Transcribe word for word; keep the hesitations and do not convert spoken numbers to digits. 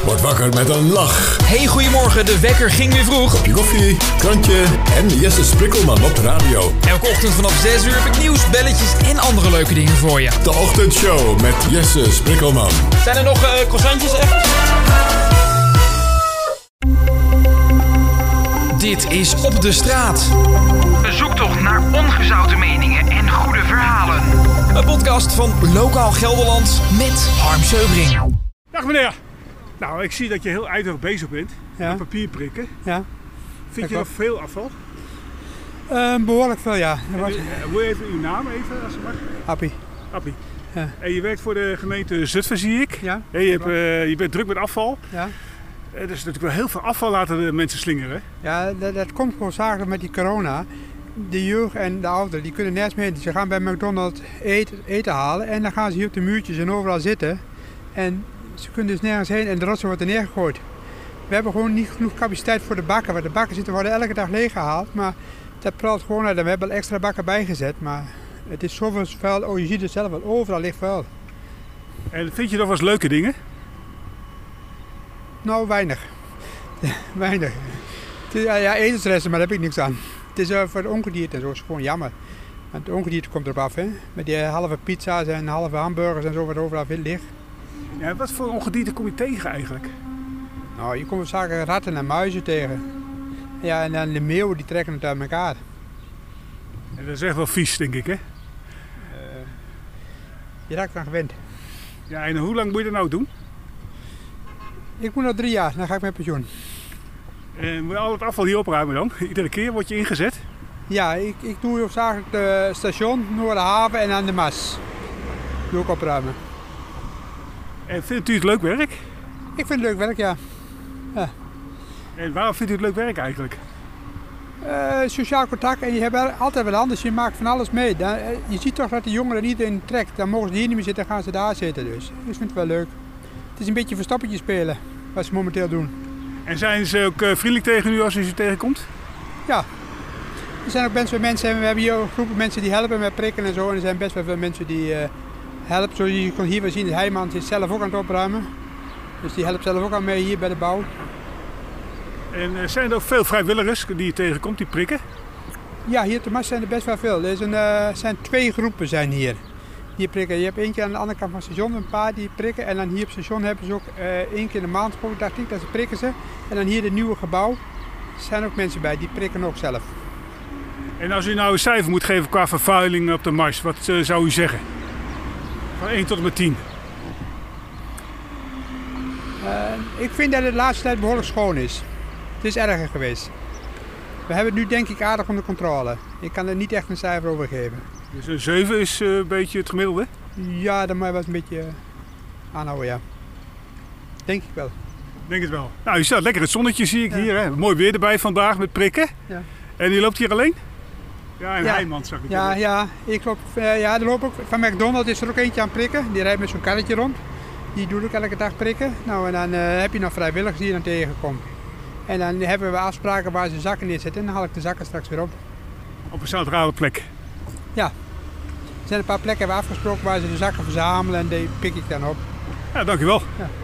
Word wakker met een lach. Hey, goedemorgen, de wekker ging weer vroeg. Kopje koffie, krantje en Jesse Sprikkelman op de radio. Elke ochtend vanaf zes uur heb ik nieuws, belletjes en andere leuke dingen voor je. De ochtendshow met Jesse Sprikkelman. Zijn er nog uh, croissantjes echt? Dit is Op de Straat. Een zoektocht naar ongezouten meningen en goede verhalen. Een podcast van Lokaal Gelderland met Harm Seubring. Dag meneer. Nou, ik zie dat je heel ijverig bezig bent Ja. met papier prikken. Ja, Vind je klopt. nog veel afval? uh, behoorlijk veel, ja. Dat was Uh, Hoe even uw naam even, als het mag? Appie. Appie. Ja. En je werkt voor de gemeente Zutphen, zie ik. Ja. En je, hebt, uh, je bent druk met afval. Ja, Uh, er is natuurlijk wel heel veel afval laten de mensen slingeren. ja dat, dat komt gewoon zakelijk met die corona. De jeugd en de ouderen, die kunnen nergens meer. Ze gaan bij McDonald's eten, eten halen en dan gaan ze hier op de muurtjes en overal zitten. En ze kunnen dus nergens heen en de rotzooi wordt er neergegooid. We hebben gewoon niet genoeg capaciteit voor de bakken. Want de bakken zitten worden elke dag leeggehaald. Maar dat praat gewoon uit. We hebben al extra bakken bijgezet. Maar het is zoveel vuil. Oh, je ziet het zelf wel. Overal ligt vuil. En vind je nog wel eens leuke dingen? Nou, weinig. weinig. Het is, ja, ja, etensresten, maar daar heb ik niks aan. Het is uh, voor de ongedierte en zo is het gewoon jammer. Want de ongedierte komt erop af, hè. Met die halve pizza's en halve hamburgers en zo wat overal veel ligt. Ja, wat voor ongedierte kom je tegen eigenlijk? Nou, je komt zaken ratten en muizen tegen. Ja, en dan de meeuwen die trekken het uit elkaar. En dat is echt wel vies, denk ik, hè? Je raakt eraan gewend. Ja, en hoe lang moet je dat nou doen? Ik moet nog drie jaar, dan ga ik met pensioen. En moet je al het afval hier opruimen dan? Iedere keer word je ingezet? Ja, ik, ik doe hoofdzakelijk de station, Noorderhaven en aan de Mas. Doe ik opruimen. En vindt u het leuk werk? Ik vind het leuk werk, ja. En waarom vindt u het leuk werk eigenlijk? Uh, sociaal contact en je hebt er altijd wel anders. Je maakt van alles mee. Dan, uh, je ziet toch dat de jongeren niet in trekt. Dan mogen ze hier niet meer zitten, dan gaan ze daar zitten. Dus ik vind het wel leuk. Het is een beetje verstoppertje spelen, wat ze momenteel doen. En zijn ze ook uh, vriendelijk tegen u als u ze tegenkomt? Ja. Er zijn ook best wel mensen, we hebben hier ook groepen mensen die helpen met prikken en zo. En er zijn best wel veel mensen die uh, helpen. Zoals je kon hier wel zien, Heijman is zelf ook aan het opruimen. Dus die helpt zelf ook aan mee hier bij de bouw. En uh, zijn er ook veel vrijwilligers die je tegenkomt, die prikken? Ja, hier op de Mas zijn er best wel veel. Er is een, uh, zijn twee groepen zijn hier. Die prikken. Je hebt eentje aan de andere kant van het station, een paar die prikken. En dan hier op het station hebben ze ook uh, één keer in de maand, dacht ik, dat ze prikken ze. En dan hier het nieuwe gebouw. Er zijn ook mensen bij, die prikken ook zelf. En als u nou een cijfer moet geven qua vervuiling op de Mars, wat uh, zou u zeggen? Van één tot en met tien. Uh, ik vind dat het de laatste tijd behoorlijk schoon is. Het is erger geweest. We hebben het nu denk ik aardig onder controle. Ik kan er niet echt een cijfer over geven. Dus een zeven is uh, een beetje het gemiddelde? Ja, dat moet je wel eens een beetje uh, aanhouden, ja. Denk ik wel. Denk het wel. Nou, je staat lekker het zonnetje, zie ik Ja. hier. Hè? Mooi weer erbij vandaag met prikken. Ja. En u loopt hier alleen? Ja, en Ja. Heijman zag ik. Ja, ja, ik loop, uh, ja, er loopt ook, van McDonald's is er ook eentje aan het prikken. Die rijdt met zo'n karretje rond. Die doet ook elke dag prikken. Nou, en dan uh, heb je nog vrijwilligers die je dan tegenkomt. En dan hebben we afspraken waar ze zakken neerzetten en dan haal ik de zakken straks weer op. Op een centrale plek. Ja. Er zijn een paar plekken waar we afgesproken waar ze de zakken verzamelen en die pik ik dan op. Ja, dankjewel. Ja.